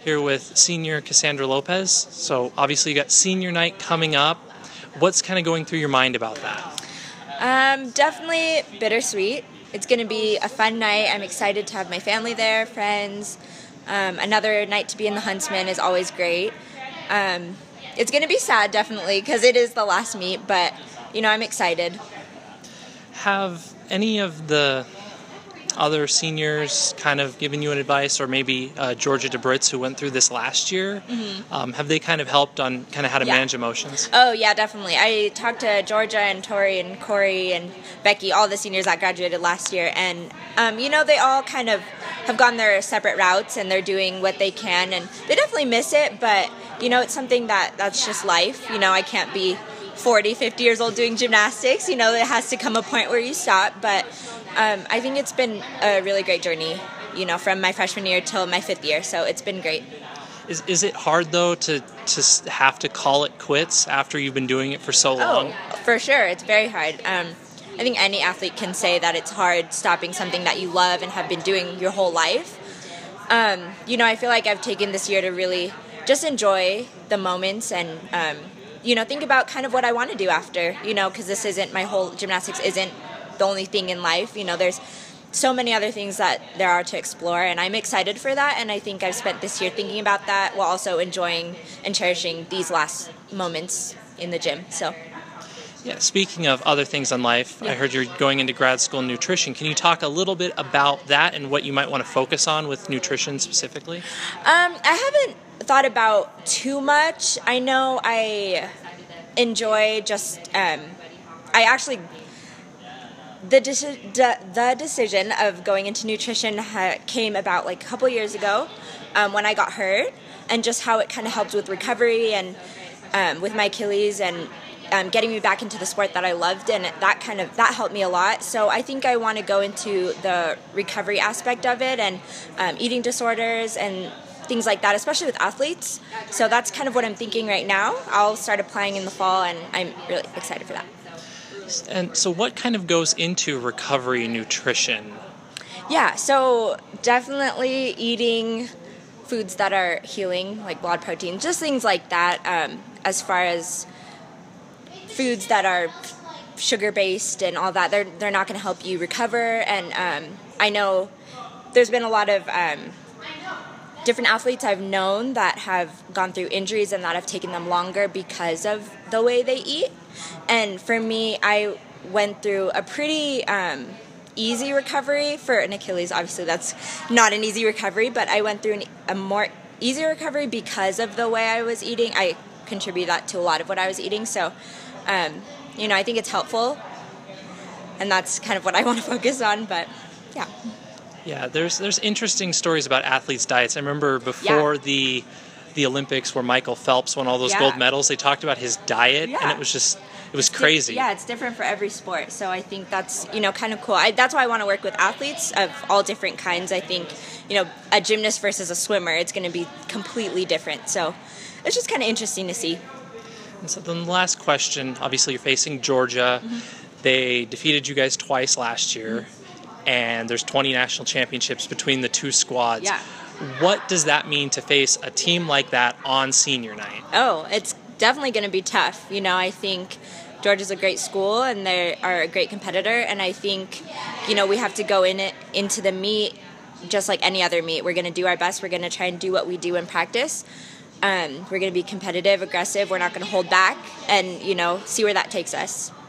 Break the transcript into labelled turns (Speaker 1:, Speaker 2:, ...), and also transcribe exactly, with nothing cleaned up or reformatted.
Speaker 1: here with senior Cassandra Lopez. So obviously you got senior night coming up. What's kind of going through your mind about that?
Speaker 2: Um, definitely bittersweet. It's going to be a fun night. I'm excited to have my family there, friends. Um, another night to be in the Huntsman is always great. Um, it's going to be sad, definitely, because it is the last meet, but, you know, I'm excited.
Speaker 1: Have any of the other seniors kind of given you an advice, or maybe uh, Georgia DeBritz, who went through this last year, mm-hmm. um, have they kind of helped on kind of how to
Speaker 2: yeah.
Speaker 1: manage emotions?
Speaker 2: Oh, yeah, definitely. I talked to Georgia and Tori and Corey and Becky, all the seniors that graduated last year, and, um, you know, they all kind of have gone their separate routes, and they're doing what they can, and they definitely miss it, but, you know, it's something that that's just life. You know, I can't be forty, fifty years old doing gymnastics. You know, it has to come a point where you stop, but Um, I think it's been a really great journey, you know, from my freshman year till my fifth year, so it's been great.
Speaker 1: Is is it hard, though, to, to have to call it quits after you've been doing it for so long?
Speaker 2: Oh, for sure. It's very hard. Um, I think any athlete can say that it's hard stopping something that you love and have been doing your whole life. Um, you know, I feel like I've taken this year to really just enjoy the moments and, um, you know, think about kind of what I want to do after, you know, because this isn't, my whole gymnastics isn't the only thing in life. You know, there's so many other things that there are to explore, and I'm excited for that, and I think I've spent this year thinking about that while also enjoying and cherishing these last moments in the gym. So
Speaker 1: yeah, speaking of other things in life, yeah. I heard you're going into grad school in nutrition. Can you talk a little bit about that and what you might want to focus on with nutrition specifically?
Speaker 2: Um, I haven't thought about too much. I know I enjoy just, um, I actually The, deci- de- the decision of going into nutrition ha- came about like a couple years ago um, when I got hurt, and just how it kind of helped with recovery and um, with my Achilles and um, getting me back into the sport that I loved, and that kind of that helped me a lot. So I think I want to go into the recovery aspect of it and um, eating disorders and things like that, especially with athletes. So that's kind of what I'm thinking right now. I'll start applying in the fall, and I'm really excited for that.
Speaker 1: And so what kind of goes into recovery nutrition?
Speaker 2: Yeah, so definitely eating foods that are healing, like blood protein, just things like that, um, as far as foods that are sugar-based and all that, they're, they're not going to help you recover. And um, I know there's been a lot of um, different athletes I've known that have gone through injuries and that have taken them longer because of the way they eat. And for me, I went through a pretty um, easy recovery for an Achilles. Obviously, that's not an easy recovery, but I went through an, a more easy recovery because of the way I was eating. I contribute that to a lot of what I was eating. So, um, you know, I think it's helpful, and that's kind of what I want to focus on. But, yeah.
Speaker 1: Yeah, there's there's interesting stories about athletes' diets. I remember before
Speaker 2: yeah.
Speaker 1: the the Olympics where Michael Phelps won all those
Speaker 2: yeah.
Speaker 1: gold medals, they talked about his diet,
Speaker 2: yeah.
Speaker 1: and it was just, it was
Speaker 2: it's
Speaker 1: crazy.
Speaker 2: Di- yeah, it's different for every sport, so I think that's, you know, kind of cool. I, that's why I want to work with athletes of all different kinds. I think, you know, a gymnast versus a swimmer, it's going to be completely different, so it's just kind of interesting to see.
Speaker 1: And so then the last question, obviously you're facing Georgia. Mm-hmm. They defeated you guys twice last year, mm-hmm. and there's twenty national championships between the two squads.
Speaker 2: Yeah.
Speaker 1: What does that mean to face a team like that on senior night?
Speaker 2: Oh, it's definitely going to be tough. You know, I think Georgia's a great school and they are a great competitor, and I think, you know, we have to go in it into the meet just like any other meet. We're going to do our best. We're going to try and do what we do in practice. Um, we're going to be competitive, aggressive. We're not going to hold back, and, you know, see where that takes us.